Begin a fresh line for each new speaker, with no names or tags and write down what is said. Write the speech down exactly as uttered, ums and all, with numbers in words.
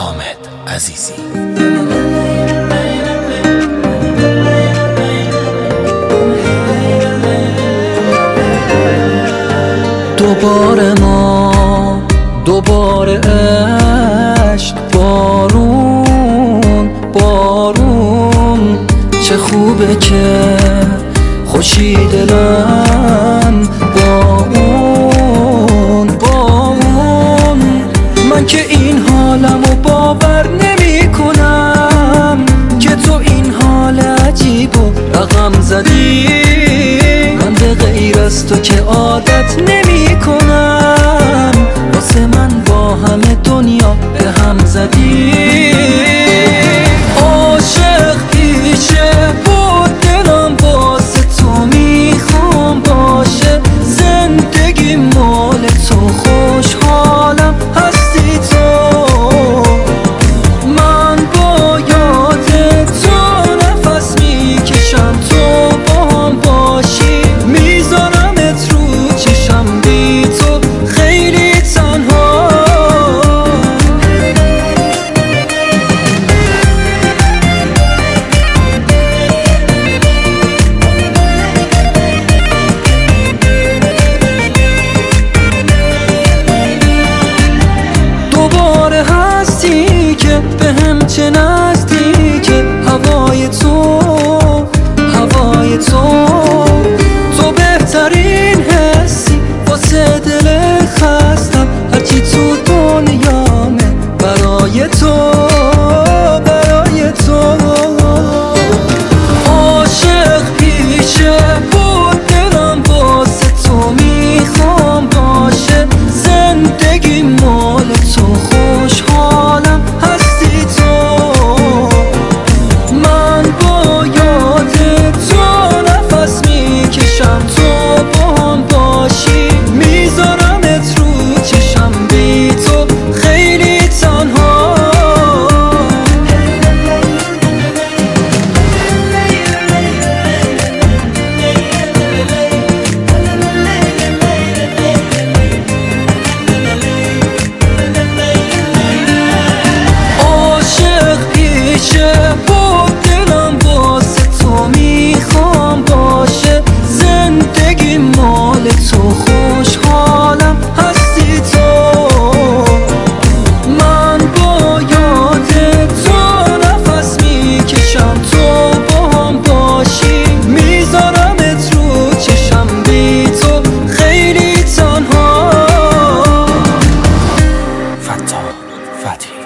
حامد عزیزی.
دوباره ما دوباره عشق، بارون بارون، چه خوبه که خوشی دلم با اون با اون. من که این حالمو باور نمی کنم که تو این حال عجیب و رقم زدی. من به غیر از تو که عادت نمی کنم، واسه من با همه دنیا به هم زدی. عاشق پیشه بود دلم، واسه تو میخوام باشه زندگی مال تو، خوشحالم هستی تو. من با یاد تو نفس میکشم، تو با هم باشی میذارمت رو چشم، بی تو خیلی تنها. دوباره هستی که به هم چه نزدیکه، هوای تو هوای تو تو بهترین حسی واسه دل خستم. هرچی تو دنیامه برای تو برای تو. عاشق پیشه بود دلم، واسه تو میخوام باشه زندگی مال تو، خوشحالم هستی تو. من با یاد تو نفس میکشم، تو با هم باشی میذارمت رو چشم، بی تو خیلی تنها. عاشق پیشه بود دلم، واسه تو میخوام باشه زندگی مال تو، خوشحالم هستی تو. من با یاد تو نفس میکشم، تو با هم باشی میذارمت رو چشم، بی تو خیلی تنها.
فتاح فتحی.